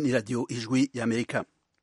ni radio Ijwi ya Amerika.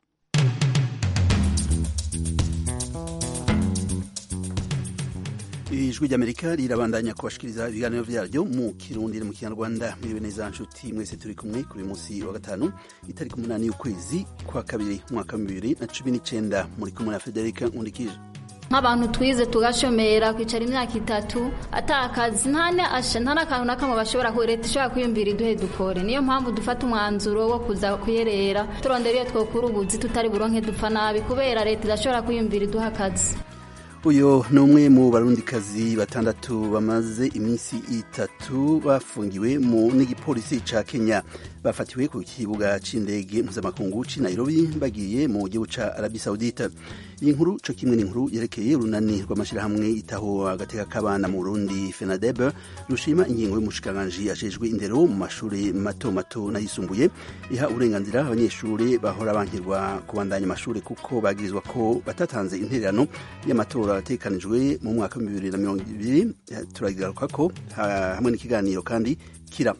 Ijwi rya Amerika rirabandanya kubashikiriza ibiganiro vyaryo mu Kirundi no mu Kinyarwanda. Mwibe neza nshuti mwese turi kumwe kuri munsi wa gatanu itariki 8 y'ukwezi kwa kabiri mwaka 2019 muri kumwe na Federica Nkundikije. Nk'abantu twize tugashomera kwicara imyaka 3 atakazi ntana kantu nakamwe bashobora kureta ishobora kwiyumvira iduhe dukore. Niyo mpamvu dufata umwanzuro wo kuza kuyerera turondera iyo twokura ubuzi tutari buronke dupfa nabi kubera leta idashobora kwiyumvira iduha akazi. Uyo ni umwe mu barundikazi batandatu bamaze iminsi 3 bafungiwe mu n'igipolisi ca Kenya bafatiwe ku kibuga c'indege mpuzamakungu ci Nairobi bagiye mu gihugu ca Arabie Saoudite. Iyi nkuru co kimwe n'inkuru yerekeye urunani rw'amashirahamwe itaho agateka k'abana mu Burundi FENADEB rushima ingingo y'umushikiranganji ajejwe indero mu mashuri mato mato n'ayisumbuye iha uburenganzira abanyeshuri bahora bankirwa kubandanya amashuri kuko bagirizwa ko batatanze intererano y'amatora atekanijwe mu mwaka wa 2020. Turagigaruka ko hamwe n'ikiganiro kandi kira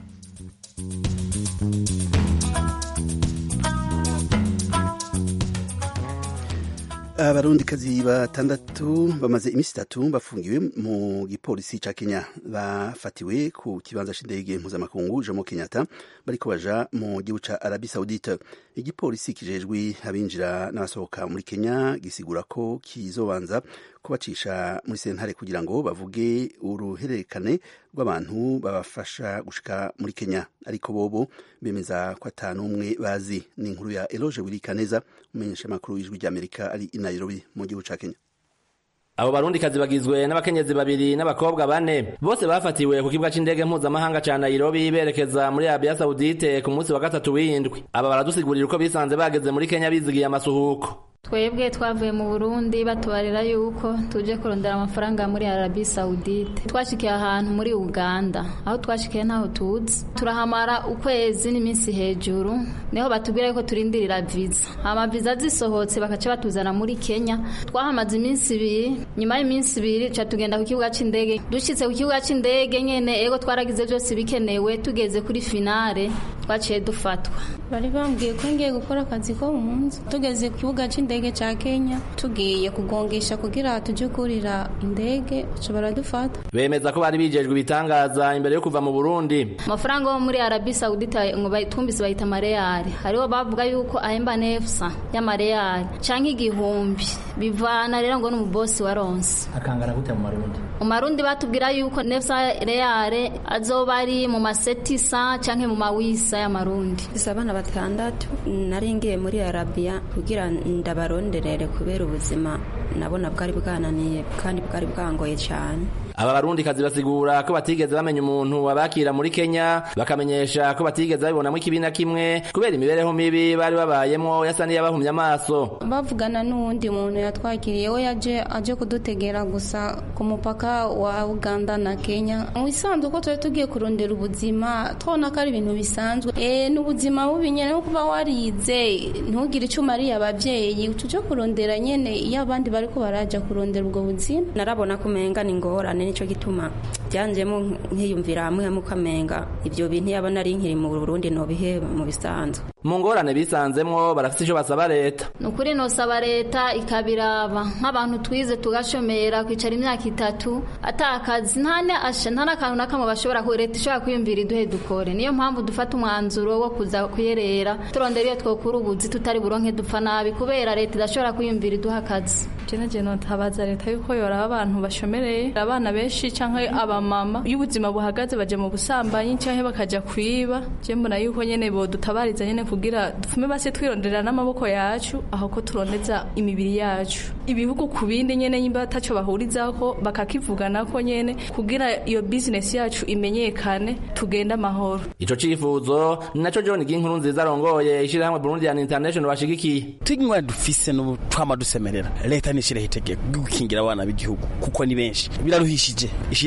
abarundikazi batandatu bamaze imisi 3 bafungiwe mu gipolisi ca Kenya bafatiwe ku kibanza c'indege mpuzamakungu Jomo Kenyatta bariko baja mu gihugu ca Arabie Saoudite. Igipolisi kijejwe abinjira n'abasohoka muri Kenya gisigura ko kizobanza kubacisha muri sentare kugira ngo bavuge uruhererekane rw'abantu babafasha gushika muri Kenya, ariko bobo bemeza ko atanumwe bazi. Ni inkuru ya Eloge Wilikaneza umenyesha makuru y'Ijwi rya Amerika ari i Nairobi mu gihugu ca Kenya. Abo barundikazi bagizwe n'abakenyezi 2 n'abakobwa 4 bose bafatiwe ku kibuga c'indege mpuzamahanga ca Nairobi berekeza muri Arabia Saoudite ku munsi wa 3 w'indwi. Aba baradusigurira uko bisanze bageze muri Kenya bizigiye amasuhuko. Twebwe twavuye mu Burundi batubarira yuko tuje kurondera amafaranga muri Arabie Saoudite. Twashikiye ahantu muri Uganda, aho twashikiye ntaho tuzi. Turahamara ukwezi n'iminsi hejuru, neho batubwira yuko turindirira visa. Ama visa zisohotse bakaca batuzana muri Kenya. Twahamaze iminsi 2, nyuma y'iminsi 2 ca tugenda ku kibuga c'indege. Dushitse ku kibuga c'indege nyene ego twaragize byose bikenewe, tugeze kuri finale twaciye dufatwa. Bari bambwiye ko ngiye gukora akazi ko munsi. Tugeze ku kibuga c'indege cha Kenya tugiye kugongesha kugira tuje kurira indege ushobora dufata. Bemeza ko bari bijejwe ibitangaza imbere yo kuva mu Burundi. Amafaranga yo muri Arabie Saoudite ngo bayitumbise bayita mareyali. Hariho bavuga yuko ahemba nefsa ya mareyali canke 1000 bivana rero ngo n'umubosi wa Ronse. Akangana gute mu Marundi? Mu Marundi batubwira yuko nefsa reale azoba ari mu masetisa canke mu mawisa ya Marundi. Abana batandatu naringiye muri Arabia kugira ndabaronderere kubera ubuzima nabona bwari bwananiye kandi bwari bwangoye cyane. Aba barundikazi basigura ko batigeze bamenya umuntu wabakira muri Kenya, bakamenyesha ko batigeze babibonamo ikibina kimwe kubera imibereho mibi bari babayemo yasa n'iyabahumye amaso. Bavugana n'uwundi muntu yatwakiriye we aje kudutegera gusa ku mupaka wa Uganda na Kenya. Mu bisanzwe ko tugiye kurondera ubuzima twona ko ari ibintu bisanzwe. N'ubuzima bubi nyene kuba warize ntugire icyo mariye abavyeyi utuje kurondera nyene iyo abandi bariko baraja kurondera ubwo buzima. Narabona kumenga ni ngorane nico gituma byanjemo nkiyumvira hamwe mukamenga ivyo bintu yabona ari nkiri mu Burundi no biheba mu bisanzwe. Mu ngorane bisanzemwo barafite ico basaba leta. Nukuri no saba leta ikabiraba nk'abantu twize tugashomera kwicara imyaka 3 atakazi ntana kantu nakamwe bashobora kureta ishobora kwiyumvira iduhe dukore. Niyo mpamvu dufata umwanzuro wo kuza kuyerera turondera iyo twokura ubuzi tutari buronke dupfa nabi kubera leta idashobora kwiyumvira iduha akazi. Je ntabaza leta yuko yoraba abantu bashomereye abana benshi canke abamama y'ubuzima buhagaze baje mu busambanyi canke bakaja kwiba. Je mbona yuko nyene bo dutabariza nyene kugira dufume base twirondera n'amaboko yacu aho ko turondeza imibiri yacu. Ibihugu kubindi nyene nyimba taco bahurizako bakakivugana ko nyene kugira iyo business yacu imenyekane tugenda mahoro. Ico cifuzo naco John Ginkuru nziza arongoye ishira hamwe Burundi International bashigikiye. Twigwa dufise no twama dusemerera leta nishire hitegeko gukingira abana b'igihugu kuko ni benshi biraruhishije ishire hitegeko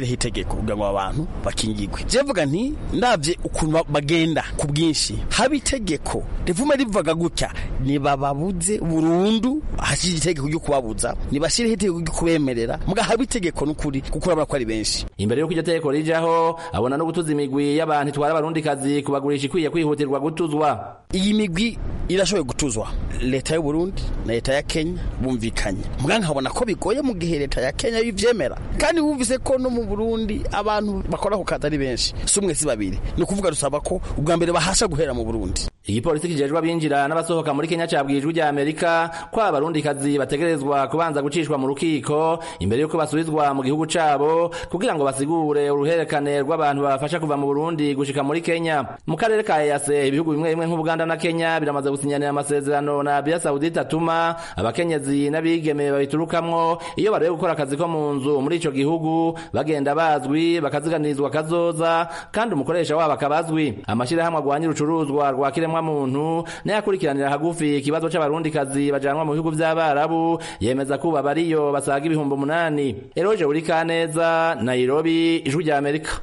itegeko kugira ngo abantu bakingirwe. Jevuga nti ndavye ukuntu bagenda ku bwinshi haba itegeko rivume rivuga gutya nibababuze burundu hashije itegeko ryo kubabuza nibashire itegeko ryo kubemerera muga haba itegeko n'ukuri kuko urabona ko ari benshi. Imbere yo kujya tegeko rijaho abona no gutuza imigwi y'abantu itwara abarundi kazi kubagurisha ikwiye kwihutirwa gutuzwa. Iyi migwi irashoboye gutuzwa leta y'u Burundi na leta ya Kenya bumvikanye muga nkabona ko bigoye mu gihe leta ya Kenya yivyemera kandi wumvise ko no mu Burundi abantu bakora ku kazi ari benshi sumwe si babiri ni kuvuga rusaba ko ubwa mbere bahasha guhera mu Burundi. Igipolisi kijejwe abinjira n'abasohoka muri Kenya cabwijwe rya Amerika ko abarundi kazi bategerezwa kubanza gucishwa mu rukiko imbere yuko basubizwa mu gihugu cabo kugira ngo basigure uruherekane rw'abantu babafasha kuva mu Burundi gushika muri Kenya. Mu karere ka EAC ibihugu bimwe bimwe nk'Ubuganda na Kenya biramaze gusinyanira amasezerano na Arabia Saudite atuma abakenyezi n'abigeme babiturukamwo iyo barebe gukora akazi ko mu nzu muri ico gihugu bagenda bazwi bakaziganirizwa kazoza kandi umukoresha wabo akabazwi. Amashirahamwe agwanya urucuruzwa rwa muntu n'ayakurikiranira hagufi ikibazo c'abarundi kazi bajanwa mu bihugu vy'Abarabu yemeza kuba bariyo basaga 8,000. Eloge Urikaneza, Nairobi, Ijwi rya Amerika.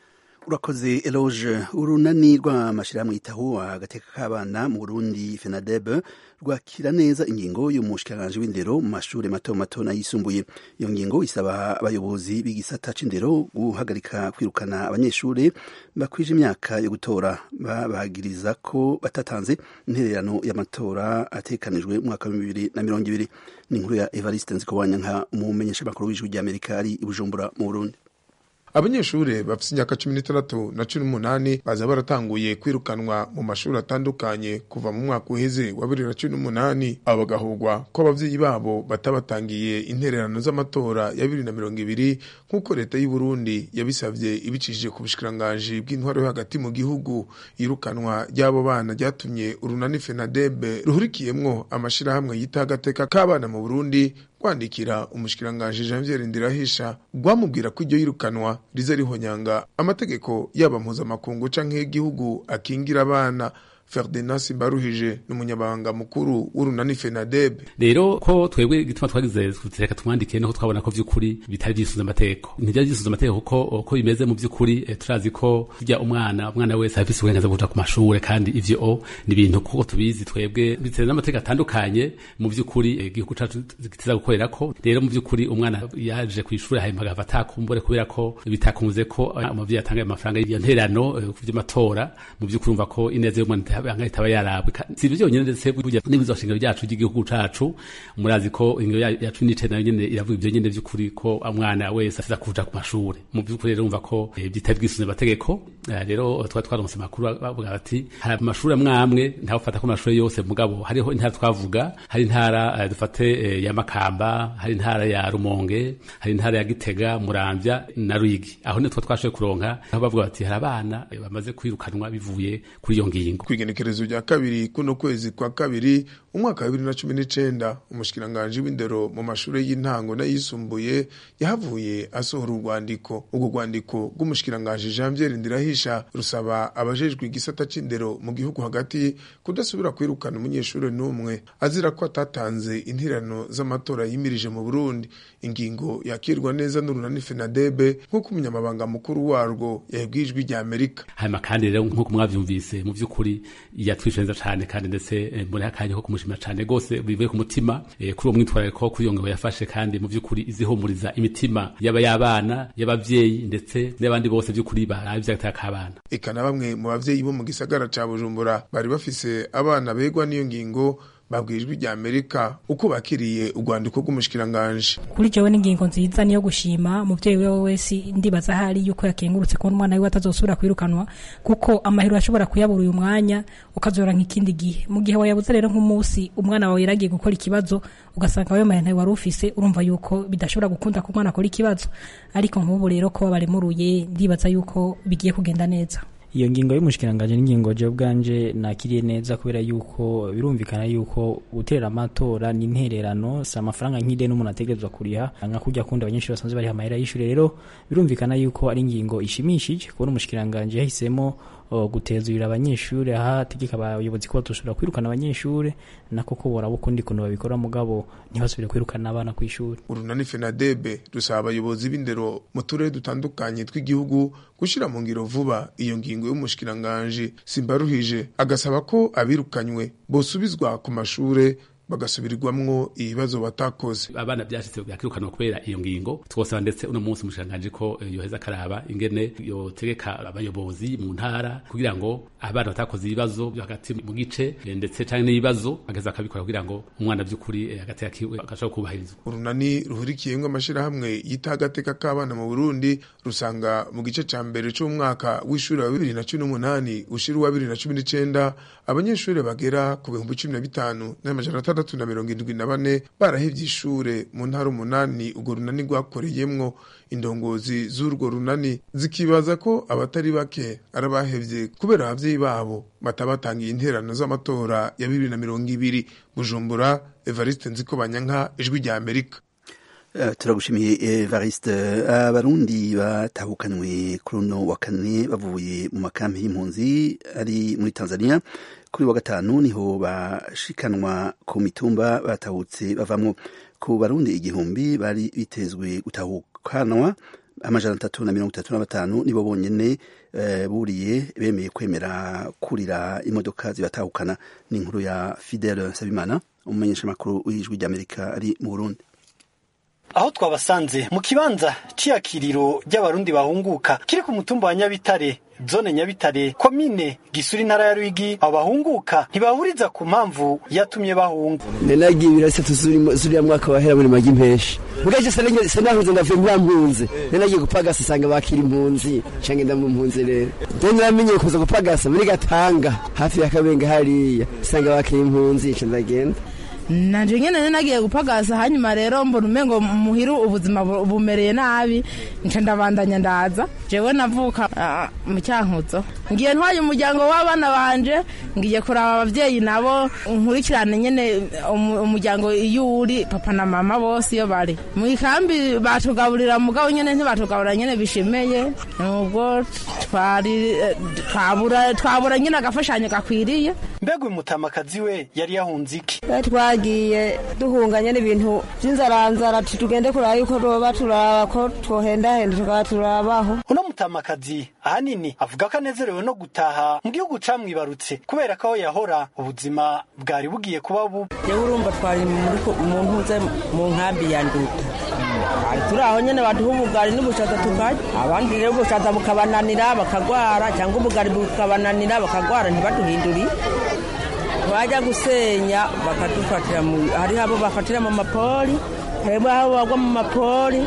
Urakoze Eloge. Urunani rw'amashirahamwe yitaho agateka k'abana mu Burundi FENADEB rwakira neza ingingo y'umushikiranganje w'indero mu mashuri mato mato n'ayisumbuye. Iyo ngingo isaba abayobozi b'igisata c'indero guhagarika kwirukana abanyeshuri bakwije imyaka yo gutora babagiriza ko batatanze intererano y'amatora atekanijwe mu mwaka wa 2020. Ni inkuru ya Evariste Nzikobanyanka umumenyesha makuru w'Ijwi rya Amerika ari i Bujumbura mu Burundi. Abanyeshure bafite imyaka 16 na 18 baza baratanguye kwirukanwa mu mashuri atandukanye kuva mu mwaka uheze wa 2018 abagahugwa ko abavyeyi babo batabatangiye intererano z'amatora ya 2020 nkuko leta y'u Burundi yabisavye ibicishije ku bushikiranganje bw'intwaro yo hagati mu gihugu. Irukanwa ry'abo bana ryatumye urunani FENADEB ruhurikiyemwo amashirahamwe yitagateka k'abana mu Burundi kwandikira umushikiranganje Janvier Ndirahisha gwamubwira ko iryo yirukanwa riza rihonyanga amategeko yaba mpuzamakungu canke igihugu akingira abana. Ferdinand Simbaruhije n'umunyabanga mukuru w'urunani FENADEB. Rero ko twebwe gituma twagize kutereka tumwandike no twabona ko vy'ukuri bitari byisuza amategeko. Ntivya byisuza amategeko ko bimeze mu vy'ukuri turazi ko kujya umwana wese afise uburenganzira bwo kuja ku mashure kandi ivyo ni ibintu kuko tubizi twebwe biteze n'amategeko atandukanye mu vy'ukuri igihugu cacu gitiza gukorerako. Rero mu vy'ukuri umwana yaje ku ishure hanyuma agafata kumbure kubera ko bitakunze ko umuvyeyi atanga amafaranga y'intererano ku vy'amatora mu vy'ukuri umva ko ineze y'umwana angahita bayarabwe sivyo byonyene ndetse burya n'ibizoshinga byacu by'igihugu cacu murazi ko ingo yacu n'icene nayo nyene iravuga ibyo nyene by'ukuri ko umwana wese aza kuja ku mashure mu by'ukuri rero umva ko bitabwisuzwe amategeko. Rero twaronse makuru bavuga bati hari amashuri amwe ntawufata ko amashuri yose mugabo hariho intara twavuga hari intara dufate ya Makamba hari intara ya Rumonge hari intara ya Gitega Muramvya na Ruyigi aho ne twashoye kuronka aho bavuga bati hari abana bamaze kwirukanwa bivuye kuri iyo ngingo. Igenekerezo rya kabiri kuno kwezi kwa kabiri umwaka wa 2019 umushikiranganje w'indero mu mashuri y'intango n'ayisumbuye yahavuye asohora urwandiko. Ubwo rwandiko rw'umushikiranganje Janvier Ndirahisha rusaba abajejwe igisata c'indero mu gihugu hagati kudasubira kwirukana umunyeshuri n'umwe azira ko atatanze intererano z'amatora yimirije mu Burundi. Ingingo yakirwa neza n'urunani FENADEB nk'uko umunyamabanga mukuru warwo yabwijwe rya Amerika. Hanyuma kandi rero nk'uko mwavyumvise mu vy'ukuri yatwishenza cyane kandi ndetse muri akanya ko kumushima cyane gose bivuye ku mutima kuri uwo mwitwarariko kuri iyo ngabo yafashe kandi mu vy'ukuri izihumuriza imitima y'abana y'abavyeyi ndetse n'abandi bose vy'ukuri baravye agataka abana. Ikana bamwe mu bavyeyi bo mu gisagara ca Bujumbura bari bafise abana begwa n'iyo ngingo babwijwe rya Amerika uko bakiriye urwandiko rw'umushikiranganje. Kuri jewe n'ingingo nziza niyo gushima muvyeyi wewe wese ndibaza hari yuko yakengurutse ko umwana wiwe atazosubira kwirukanwa kuko amahero ashobora kuyabura uyu mwanya ukazora nk'ikindi gihe. Mu gihe wayabuze rero nk'umunsi umwana wawe yaragiye gukora ikibazo ugasanga wewe mahera wari ufise urumva yuko bidashobora gukunda ko umwana akora ikibazo ariko nk'ubu rero ko baremuruye ndibaza yuko bigiye kugenda neza. Iyo ngingo y'umushikiranganje n'ingingo je bwanje nakiriye neza kubera yuko birumvikana yuko gutera amatora n'intererano sa amafaranga nk'ide n'umuntu ategerezwa kuriha nka kujya kundi abanyeshuri basanzwe bari hamahera y'ishure. Rero birumvikana yuko ari ingingo ishimishije kubona umushikiranganje yahisemo gutezurira abanyeshuri aha tegeka abayobozi ko batoshobora kwirukana abanyeshuri nako ko boraba ukundi kuntu babikora mugabo ntibasubire kwirukana abana ku ishuri. Urunani FENADEB rusaba abayobozi b'indero mu turere dutandukanye tw'igihugu gushira mu ngiro vuba iyo ngingo y'umushikiranganje Simbaruhije, agasaba ko abirukanywe bosubizwa ku mashure bagasubirirwamwo ibibazo batakoze. Abana byashitse byakirukanwa kubera iyo ngingo, twosaba ndetse uno munsi umushikiranganje ko yoheza karaba ingene yotegeka abayobozi mu ntara kugira ngo abana batakoze ibibazo byo hagati mu gice ndetse cyane n'ibibazo ageza akabikora kugira ngo umwana by'ukuri hagati yakiwe akashaka kubahirizwa. Urunani ruhurikiyemwe amashirahamwe yitagateka k'abana mu Burundi rusanga mu gice ca mbere c'umwaka w'ishuri wa 2018 ushira wa 2019 abanyeshuri bagera ku 15,674 barahevye ishure mu ntara 8 urwo runani rwakoreyemwo. Indongozi z'urwo runani zikibaza ko abatari bake arabahevye kubera abavyeyi babo batabatangiye interano z'amatora ya 2020. Bujumbura, Evariste Nzikobanyanka, Ijwi rya Amerika. Turagushimiye Evariste. Abarundi batahukanywe kuri uno wa kane bavuye mu makampi y'impunzi ari muri Tanzania kuri wa gatanu niho bashikanwa ku mitumba batahutse bavamwo. Ku barundi 1000 bari bitezwe gutahukanwa 335 nibo bonyene buriye bemeye kwemera kurira imodoka zibatahukana. Ni inkuru ya Fidel Sabimana, umumenyesha makuru w'Ijwi ry'Amerika ari mu Burundi. Aho twabasanze mu kibanza c'iyakiriro ry'abarundi bahunguka kiri ku mutumba wa Nyabitare, zone Nyabitare, komine Gisuri, ntara ya Rwigi, abahunguka ntibahuriza ku mpamvu yatumye bahunga. Nenagiye birase tuzuri mwaka wahera muri magi mpeshi. Mugaje sanahuze ndavuye mwampunze. Nenagiye gupagasa sanga bakira impunzi, cange ndamumpunze rero. Namenye kuza gupagasa muri Gatanga hafi ya Kabenga hariya sanga bakira impunzi ndagenda. Nanje nyene nagiye gupagasa hanyuma rero mbona umengo muhiru ubuzima bumereye nabi nce ndabandanya ndaza jewe navuka mu Cyankuzo ngiye ntwaye umuryango w'abana banje ngiye kuraba abavyeyi nabo nkurikirane nyene umuryango iyuri papa na mama bose iyo bari mu ikambi batugaburira mugabo nyene ntibatugaburira nyene bishimeye nubwo twabura nyene agafashanyo gakwiriye. Mbega umutamakazi we yari yahunze iki? Twagiye duhunganye n'ibintu by'inzaranzara tugende kuraba yuko roba turaba ko twohendahenda tukaba turabaho. Uno mutamakazi ahanini avuga ko anezerewe no gutaha mu gihugu camwibarutse kubera ko yahora ubuzima bwari bugiye kuba bubi. Yewe urumva twari mu ntuze mu nkambi ya Nduta. Turaho nyene baduha ubugari n'ubushaza tukarya, abandi rero ubushaza bukabananira bakagwara cyangwa ubugari bukabananira bakagwara ntibaduhinduri. Bajya gusenya bakadufatira hari abo bafatira mu mapoli, hebo abo bagwa mu mapoli,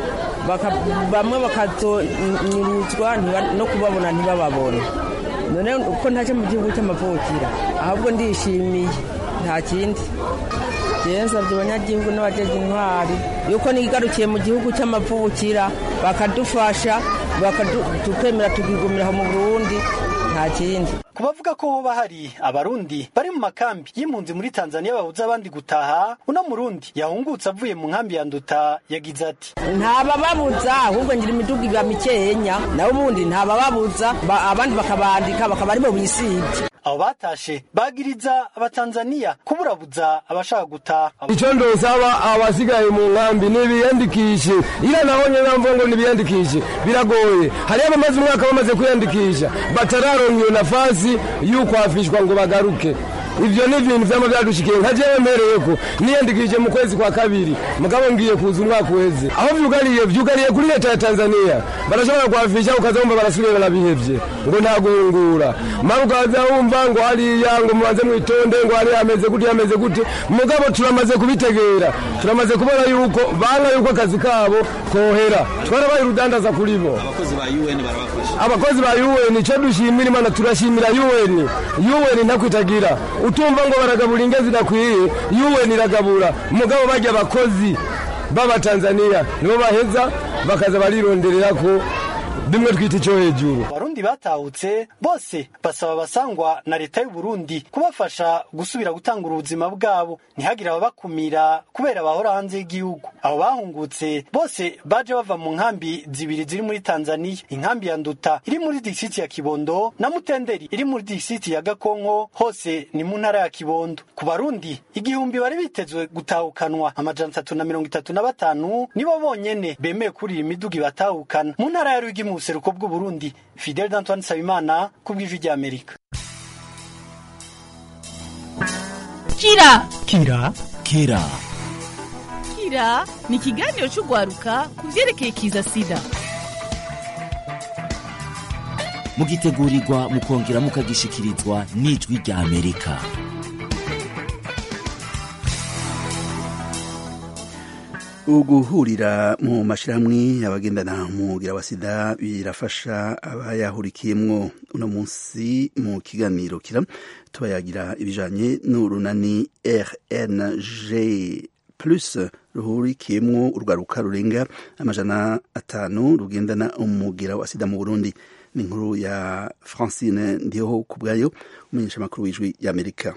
bamwe bakazonyuruzwa no kubabona ntibababone. None uko ntaje mu gihugu cy'amavukira ahubwo ndishimiye nta kindi. Yenza by'abanyagihugu n'abajeje intwari yuko nigarukiye mu gihugu cy'amavukira bakadufasha tukemera tugigumira mu Burundi nta kindi. Kubavuga ko hoba hari abarundi bari mu makambi y'impunzi muri Tanzania babuza abandi gutaha, uno murundi yahungutse avuye mu nkambi ya Nduta yagize ati ntabababuza ahubwo ngira imiduga iba mikenya naho ubundi ntabababuza abandi bakabandika bakaba ari bo bisibye. Abo batashe bagiriza abatanzania kuburabuza abashaka gutaha. Ico ndosaba abasigaye mu nkambi nibiyandikishe ira nabonye bamvuga ngo nibiyandikishe biragoye. Hari abamaze umwaka bamaze kwiyandikisha batararonka nafasi yuko afishwa ngo bagaruke. Ivyo ni ibintu vyama byadushikiye nka jewe mpereye ko niyandikije mu kwezi kwa kabiri mugabo ngiye kuza umwaka weze aho vyugariye kuri leta ya Tanzania barashobora kwafisha ukazomba barasubira barabihevye ngo nta guhungura marukaza wumva ngo hariya ngo mubanze mwitonde ngo hari ameze gute mugabo turamaze kubitegera turamaze kubona yuko banga yuko akazi kabo kohera twarabaye rudandaza kuri bo. Abakozi ba UN cyo dushimira Imana turashimira UN ntakwitagira utumva ngo baragabura ingezi nakwiye UN iragabura mugabo bajya abakozi baba Tanzania nibo baheza bakaza barironderera ko bimwe twita cyo hejuru. abarundi batahutse bose basaba abasangwa na leta y'u Burundi kubafasha gusubira gutangura ubuzima bwabo ntihagire ababakumira kubera bahora hanze y'igihugu. Abo bahungutse bose baje bava mu nkambi zibiri ziri muri Tanzania, inkambi ya Nduta iri muri district ya Kibondo na Mutenderi iri muri district ya Gakonko, hose ni mu ntara ya Kibondo. Ku barundi igihumbi bari bitezwe gutahukanwa 335 nibo bonyene bemeye kuri imiduga batahukana mu ntara ya Ruyigi mu buseruko bw'u Burundi. Fidel Antoine Sabimana ku bw'ijwi rya Amerika. Kira ni ikiganiro cy'ugwaruka ku byerekeye kiza sida. Mugitegurirwa mukongera mukagishikirizwa n'ijwi rya Amerika. Uguhurira mu mashirahamwe abagendana mugira wa sida birafasha abayahurikiyemwo. Uno munsi mu kiganiro kira tubayagira ibijanye n'urunani RNG plus ruhurikiyemwo urwaruka rurenga 500 rugendana umugira wa sida mu Burundi. Ni inkuru ya Francine Ndiho kubwayo umenyesha makuru w'ijwi y'Amerika.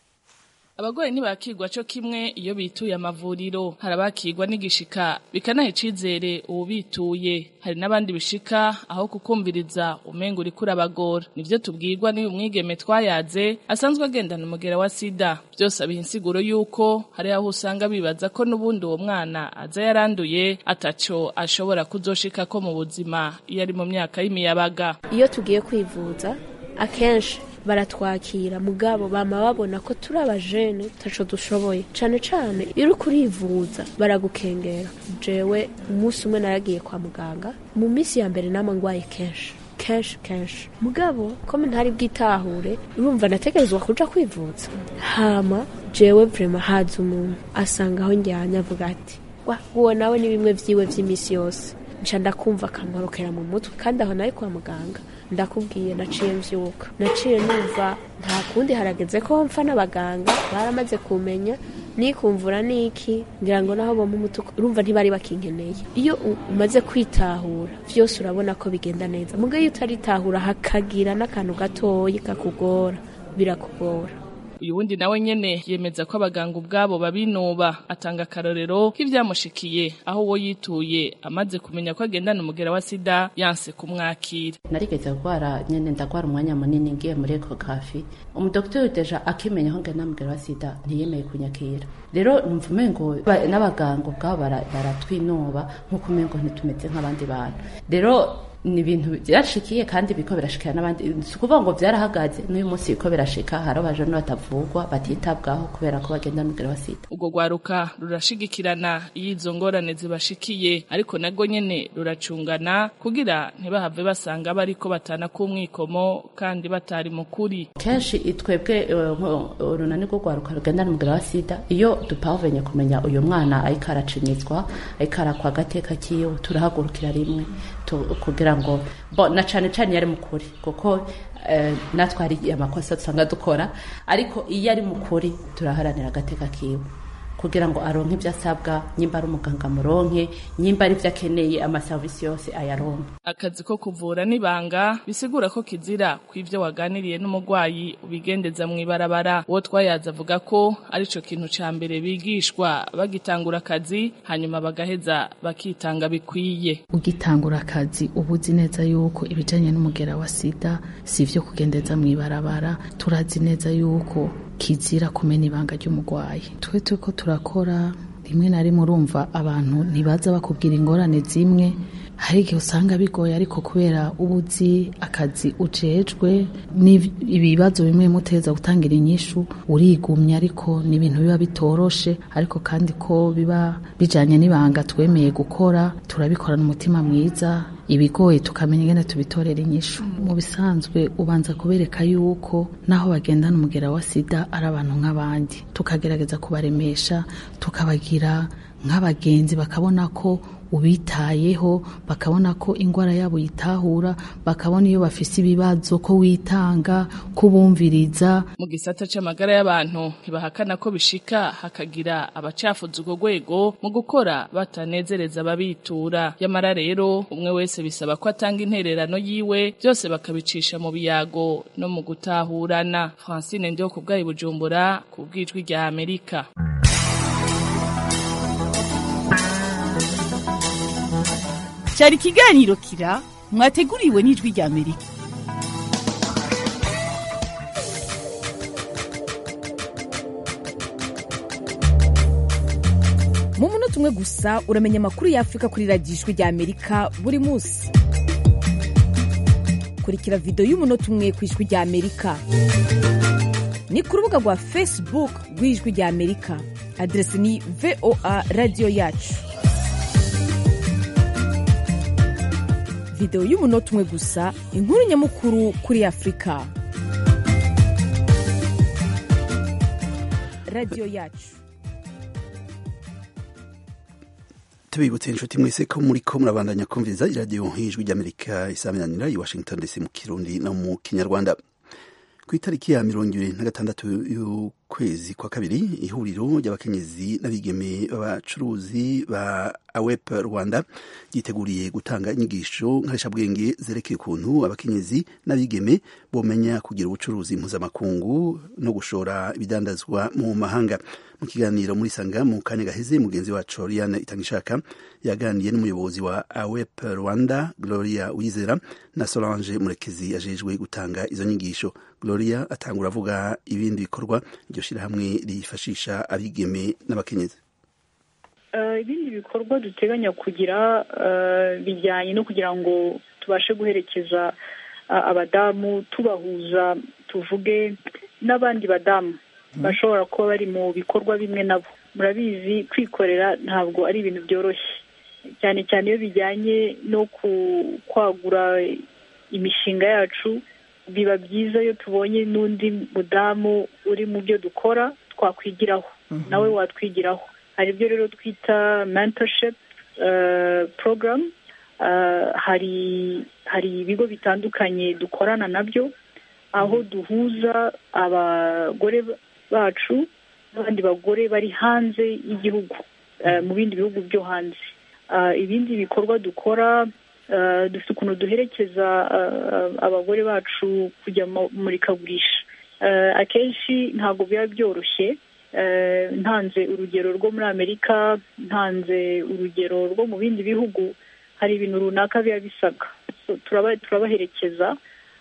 Abagore ntibakirwa cyo kimwe iyo bituye amavuriro, harabakirwa n'igishika bikanahe cizere ubituye, hari nabandi bishika aho kukumviriza umengo uri kurabagora. Nivyo tubwirwa n'uyu mwigeme twayaze asanzwe agendana umugera wa sida. Byose abihinsiguro yuko hari aho usanga bibaza ko nubundi uwo mwana aza yaranduye ataco ashobora kuzoshika ko mu buzima iyo ari mu myaka y'imiyabaga. Iyo tugiye kwivuza akenshi baratwakira mugabo bama babona ko turi abajene taco dushoboye cane iyo kurivuza baragukengera. Jewe umunsi umwe naragiye kwa muganga mu minsi ya mbere nama ngwaye kenshi mugabo ko ntari bwitahure urumva nategerezwa kuja kwivuza. Hama jewe vraiment haza umuntu asanga aho njyanya avuga ati uwo nawe ni bimwe vyiwe vy'imisi yose nca ndakumva akankorokera mu mutwe kandi aho naye kwa muganga ndakubwiye naciye mvyuka naciye numva nta kundi harageze ko mfa n'abaganga baramaze kumenya nikumvura niki ngira ngo naho bo mu mutuko urumva ntibari bakinkeneye. Iyo umaze kwitahura vyose urabona ko bigenda neza mugaye utaritahura hakagira n'akantu gatoyi kakugora birakugora. Uyu wundi nawe nyene yemeza ko abaganga ubwabo babinuba, atanga karorero k'ivyamushikiye aho wo yituye amaze kumenya ko agendana umugera wa sida yanse kumwakira. Narigeze gwara nyene ndagwara umwanya munini ngiye muri ekografi, umudoktori deja akimenya ko ngena umugera wa sida ntiyemeye kunyakira. Rero numva umengo n'abaganga ubwabo baratwinuba nkuko umengo ntitumeze nk'abandi bantu. Rero ni ibintu byashikiye kandi biko birashikira n'abandi, sukuvuga ngo byarahagaze n'uyu munsi biko birashika haro baje no batavugwa batitabwaho kubera ko bagenda n'umugera wa sida. Ubwo gwaruka rurashigikirana izo ngorane zibashikiye ariko nago nyene ruracungana kugira ntibahave basanga bariko batana kumwikomo kandi batari mukuri. Kenshi itwebwe urunani rwo gwaruka rugenda n'umugera wa sida iyo dupavenye kumenya uyu mwana ayikaracinizwa ayikarakwa gateka kiyo turahagurukira rimwe kugira ngo na cane yari mukuri kuko natwe hari amakosa dusanga dukora ariko iyo ari mukuri turaharanira agateka kiwe kugira ngo aronke ibyo asabwa, nyimba ari umuganga muronke, nyimba ari ibyo akeneye amaserivisi yose ayaronke. Akazi ko kuvura nibanga bisigura ko kizira kw'ivyo waganiriye n'umugwayi ubigendeza mw'ibarabara. Uwo twayaza avuga ko arico kintu ca mbere bigishwa bagitangura akazi hanyuma bagaheza bakitanga bikwiye. Ugitangura akazi ubuzi neza yuko ibijanye n'umugera wa sida sivyo kugendeza mw'ibarabara, turazi neza yuko kizira kumena ibanga ry'umugwayi. Twe turiko turakora rimwe na rimwe urumva abantu ntibaza bakubwira ingorane zimwe, hari igihe usanga bigoye ariko kubera ubuzi akazi ujejwe ibibazo bimwe muteza gutangira inyishu urigumya, ariko ni ibintu biba bitoroshe ariko kandi ko biba bijanye n'ibanga twemeye gukora turabikorana umutima mwiza, ibigoye tukamenya ingene tubitorera inyishu. Mu bisanzwe ubanza kubereka yuko naho bagendana umugera wa sida ari abantu nk'abandi, tukagerageza kubaremesha tukabagira nk'abagenzi bakabona ko ubitayeho bakabona ko ingwara yabo yitahura, bakabona iyo bafise ibibazo ko witanga, kubumviriza. Mu gisata c'amagara y'abantu ntibahakana ko bishika hakagira abacafuza urwo rwego mu gukora batanezereza ababitura. Yamara rero umwe wese bisaba ko atanga intererano yiwe, byose bakabicisha mu biyago no mu gutahurana. Francine Ndio ku bwayi Bujumbura ku bw'ijwi rya Amerika. Cyari ikiganiro Kira mwateguriwe n'ijwi rya Amerika. Mu munota umwe gusa uramenya amakuru y'Afrika kuri radiyo ijwi rya Amerika buri munsi. Kurikira video y'umunota umwe ku ijwi rya Amerika. Ni ku rubuga rwa Facebook rw'ijwi rya Amerika. Adresi ni VOA Radio Yacu. Video y'umunota umwe gusa, inkuru nyamukuru kuri Afrika. Radio Yacu. Tubibutse inshuti mwese ko muriko murabandanya kumviriza iradiyo y'ijwi ry'Amerika isaminanira i Washington DC mu Kirundi no mu Kinyarwanda. Ku itariki ya 26 y'ukwezi kwa kabiri, ihuriro ry'abakenyezi n'abigeme b'abacuruzi ba AWEP Rwanda yiteguriye gutanga inyigisho nkarishabwenge zerekeye ukuntu abakenyezi n'abigeme bomenya kugira ubucuruzi mpuzamakungu no gushora ibidandazwa mu mahanga. Mu kiganiro muri Sanga mu kanya gaheze, mugenzi wacu Oriane Itangishaka yaganiriye n'umuyobozi wa AWEP Rwanda Gloria Wizera na Solange Murekezi ajejwe gutanga izo nyigisho. Gloria atangura avuga ibindi bikorwa iryo shirahamwe rifashisha abigeme n'abakenyezi. Ibindi bikorwa duteganya kugira bijyanye no kugira ngo tubashe guherekeza abadamu, tubahuza, tuvuge n'abandi badamu bashobora kuba bari mu bikorwa bimwe nabo. Murabizi kwikorera ntabwo ari ibintu byoroshye, cyane cyane iyo bijyanye no kwagura imishinga yacu. Biba byiza iyo tubonye n'undi mudamu uri mu byo dukora twakwigiraho, nawe watwigiraho. Hari ibyo rero twita mentorship program. Hari ibigo bitandukanye dukorana nabyo, aho duhuza abagore bacu n'abandi bagore bari hanze y'igihugu, mu bindi bihugu byo hanze. Ibindi bikorwa dukora, dufite ukuntu duherekeza abagore bacu kujya mu murikagurisha. Akenshi ntabwo biba byoroshye. Ntanze urugero rwo muri Amerika, ntanze urugero rwo mu bindi bihugu, hari ibintu runaka biba bisabwa. Turabaherekeza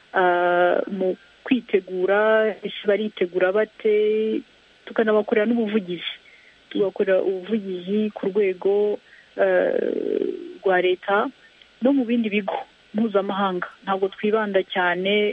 mu kwitegura, ese baritegura bate, tukanabakorera n'ubuvugizi. Tugakorera ubuvugizi ku rwego rwa leta no mu bindi bigo mpuzamahanga. Ntabwo twibanda cyane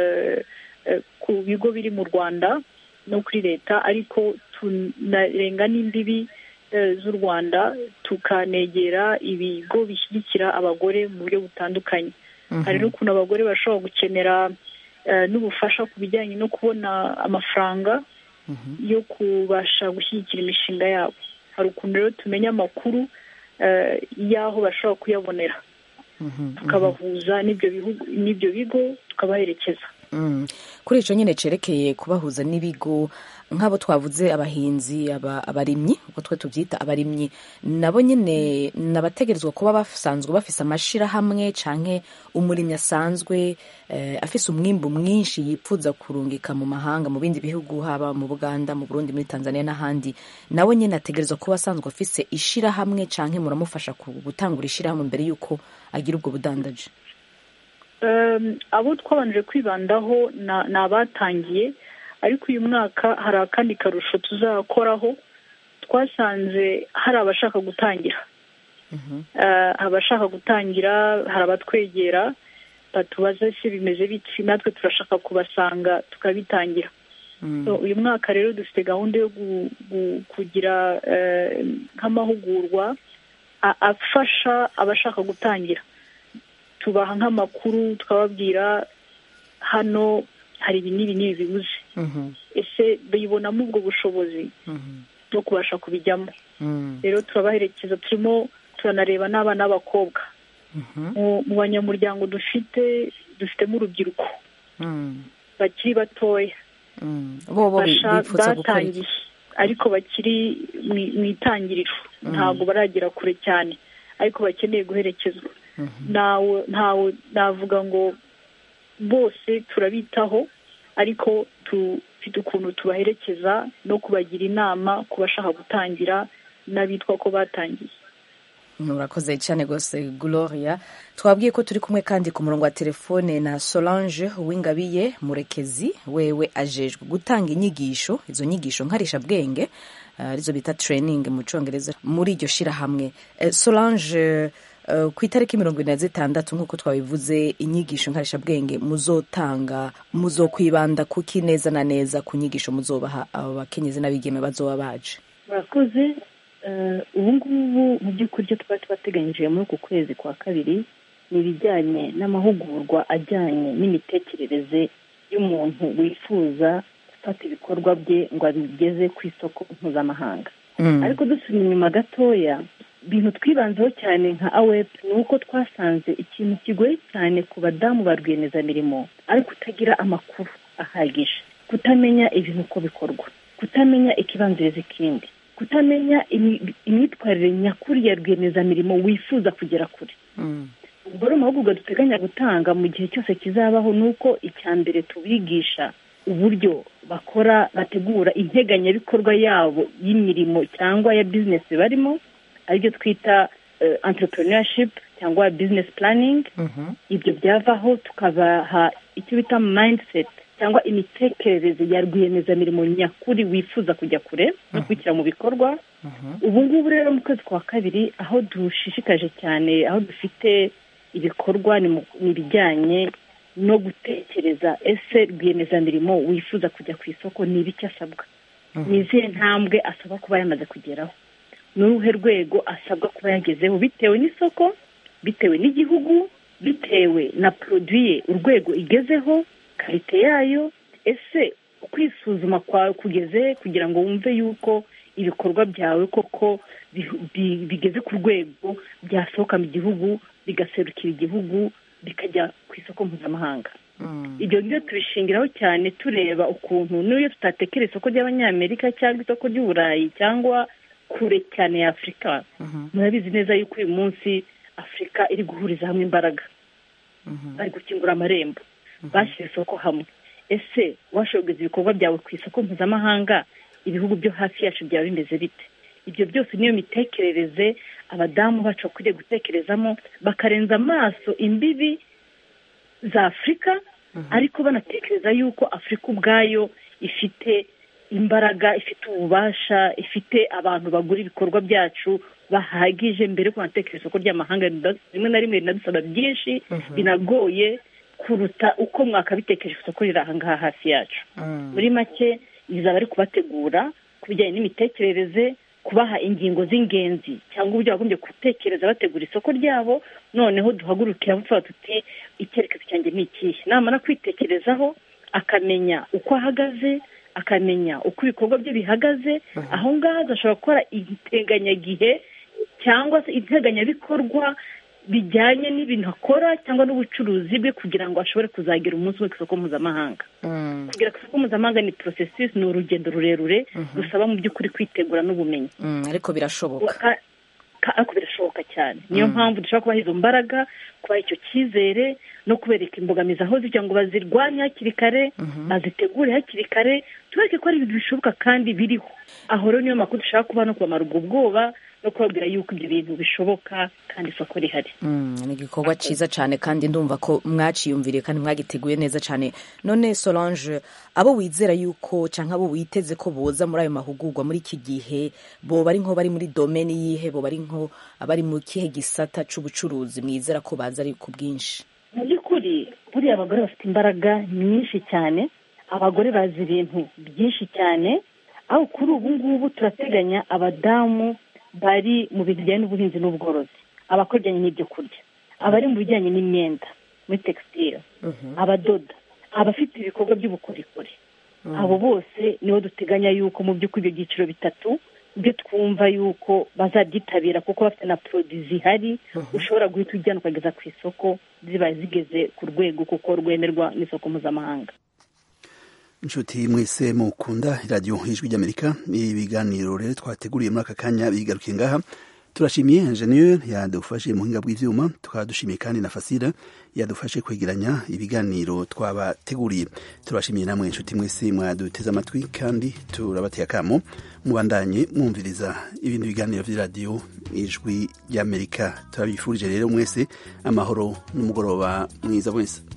ku bigo biri mu Rwanda no kuri leta, ariko tunarenga n'imbibi z'u Rwanda tukanegera ibigo bishyigikira abagore mu buryo butandukanye. Hari n'ukuntu abagore bashobora gukenera n'ubufasha ku bijyanye no kubona amafaranga yo kubasha gushyigikira imishinga yabo. Hari ukuntu rero tumenya amakuru y'aho bashobora kuyabonera, tukabahuza n'ibyo bigo tukabaherekeza. Kuri icyo nyine cerekeye kubahuza n'ibigo, nk'abo twavuze abahinzi, abarimyi, uko twe tubyita abarimyi, nabo nyine nabategerezwa kuba basanzwe bafise amashirahamwe canke umurimyi asanzwe afise umwimbu mwinshi yipfuza kurungika mu mahanga, mu bindi bihugu, haba mu Buganda, mu Burundi, muri Tanzania n'ahandi. Nawe nyine ategerezwa kuba asanzwe afise ishirahamwe canke muramufasha gutangura ishirahamwe mbere yuko agira ubwo budandaje? Abo twabanje kwibandaho ni abatangiye, ariko uyu mwaka hari akandi karusho tuzakoraho. Twasanze hari abashaka gutangira, hari abatwegera batubaza se bimeze biti, natwe turashaka kubasanga tukabitangira. Uyu mwaka rero dufite gahunda yo kugira nk'amahugurwa afasha abashaka gutangira. Tubaha nk'amakuru, tukababwira hano hari ibi n'ibi bibuze, ese bibonamo ubwo bushobozi bwo kubasha kubijyamo. Rero turabaherekeza, turimo turanareba n'abana b'abakobwa mu banyamuryango dufitemo urubyiruko bakiri batoya batangiye ariko bakiri mu itangiriro ntabwo baragera kure cyane ariko bakeneye guherekezwa ntawe navuga ngo bose turabitaho ariko dufite ukuntu tubaherekeza no kubagira inama ku bashaka gutangira n'abitwa ko batangiye. Murakoze cyane rwose Gloria. Twabwiye ko turi kumwe kandi ku murongo wa telefone na Solange Uwingabiye Murekezi, wewe ajejwe gutanga inyigisho, izo nyigisho nkarisha bwenge arizo bita training mu Congereza muri iryo shirahamwe. Solange, ku itariki 26 nk'uko twabivuze, inyigisho nkarisha bwenge muzotanga muzokwibanda kuki neza na neza ku nyigisho muzobaha abo bakenyezi n'abigeme bazoba baje? Murakoze. Ubu ngubu mu by'ukuri icyo twari twateganyije muri uku kwezi kwa kabiri ni ibijyanye n'amahugurwa ajyanye n'imitekerereze y'umuntu wifuza gufata ibikorwa bye ngo abigeze ku isoko mpuzamahanga. Ariko dusubira inyuma gatoya, ibintu twibanzeho cyane nka AWEP ni uko twasanze ikintu kigoye cyane ku badamu ba rwiyemezamirimo ari kutagira amakuru ahagije, kutamenya ibintu uko bikorwa, kutamenya ikibanziriza ikindi, kutamenya imyitwarire nyakuri ya rwiyemezamirimo wifuza kugera kure. Ubwo rero amahugurwa duteganya gutanga mu gihe cyose kizabaho ni uko icya mbere tubigisha uburyo bategura integanyabikorwa yabo y'imirimo cyangwa ya business barimo, aribyo twita entrepreneurship cyangwa business planning. Ibyo byavaho tukabaha icyo bita mindset cyangwa imitekerereze ya rwiyemezamirimo nyakuri wifuza kujya kure no kubishyira mu bikorwa. Ubu ngubu rero mu kwezi kwa kabiri aho dushishikaje cyane, aho dufite ibikorwa ni ibijyanye no gutekereza ese rwiyemezamirimo wifuza kujya ku isoko ni ibiki asabwa, ni izihe ntambwe asaba kuba yamaze kugeraho, ni uruhe rwego asabwa kuba yagezeho bitewe n'isoko, bitewe n'igihugu, bitewe na produit urwego igezeho, karite yayo. Ese ukwisuzuma kwawe kugeze kugira ngo wumve yuko ibikorwa byawe koko bigeze ku rwego byasohoka mu gihugu bigaserukira igihugu bikajya ku isoko mpuzamahanga. Ibyo ngibyo tubishingiraho cyane tureba ukuntu n'iyo tutatekera isoko ry'Abanyamerika cyangwa isoko ry'Uburayi cyangwa kure cyane ya Afurika, murabizi neza yuko uyu munsi Afurika iri guhuriza hamwe imbaraga, bari gukingura amarembo, bashyira isoko hamwe. Ese washobora ibikorwa byawe ku isoko mpuzamahanga, ibihugu byo hafi yacu byaba bimeze bite? Ibyo byose niyo mitekerereze abadamu bacu bakwiriye gutekerezamo, bakarenza amaso imbibi za Afurika, ariko banatekereza yuko Afurika ubwayo ifite imbaraga, ifite ububasha, ifite abantu bagura ibikorwa byacu bahagije mbere yo kunatekereza isoko ry'amahanga. Rimwe na rimwe rinadusaba byinshi binagoye kuruta uko mwakabitekereje isoko riri aha ngaha hafi yacu. Muri make bizaba ari kubategura ku bijyanye n'imitekerereze, kubaha ingingo z'ingenzi cyangwa uburyo bagombye gutekereza bategura isoko ryabo, noneho duhagurukira tuvuga tuti icyerekezo cyanjye ni ikihe. Namara kwitekerezaho akamenya uko ahagaze, akamenya uko ibikorwa bye bihagaze, aho ngaho azashobora gukora integanyagihe cyangwa se integanyabikorwa bijyanye n'ibintu akora cyangwa n'ubucuruzi bwe kugira ngo ashobore kuzagera umunsi we ku isoko mpuzamahanga. Kugera ku isoko mpuzamahanga ni processus, ni urugendo rurerure rusaba mu by'ukuri kwitegura n'ubumenyi. Ariko birashoboka. Ariko birashoboka cyane. Niyo mpamvu dushobora kubaha izo mbaraga, kubaha icyo cyizere no kubereka imbogamizi aho kugira ngo bazirwanye hakiri kare, bazitegure hakiri kare, tubereke ko ari ibintu bishoboka kandi biriho. Aho rero niyo makuru dushaka kuba no kubamara ubwo bwoba no kubabwira yuko ibyo bintu bishoboka kandi isoko rihari. Ni igikorwa cyiza cyane kandi ndumva ko mwaciyumviriye kandi mwagiteguye neza cyane. None Solange, abo wizera yuko cyangwa abo witeze ko boza muri ayo mahugurwa muri iki gihe, bo bari nko bari muri domaine yihe, bo bari nko abari mu kihe gisata c'ubucuruzi mwizera ko baza ari ku bwinshi? Mu by'ukuri buriya abagore bafite imbaraga nyinshi cyane, abagore bazi ibintu byinshi cyane, aho kuri ubu ngubu turateganya abadamu bari mu bintu bijyanye n'ubuhinzi n'ubworozi, abakora ibijyanye n'ibyo kurya, abari mu bijyanye n'imyenda muri textile, abadoda, abafite ibikorwa by'ubukorikori. Abo bose nibo duteganya yuko mu by'ukuri ibyo byiciro bitatu ibyo twumva yuko bazabyitabira kuko bafite na produit zihari ushobora guhita ujyana ukageza ku isoko ziba zigeze ku rwego kuko rwemerwa n'isoko mpuzamahanga. inshuti mwese mukunda radio Ijwi ry'Amerika, ibiganiro rero twateguriye muri aka kanya bigarukiye ngaha. Turashimiye ingenieur yadufashe mu hinga bw'ivyuma, tukadushimiye kandi na Fasira yadufashe kwegeranya ibiganiro twabateguriye. Turashimiye namwe inshuti mwese mwaduteze amatwi, kandi turabateye akamo mubandanye mwumviriza ibindi biganiro vy'iradio Ijwi ry'Amerika. Turabifurije rero mwese amahoro n'umugoroba mwiza mwese.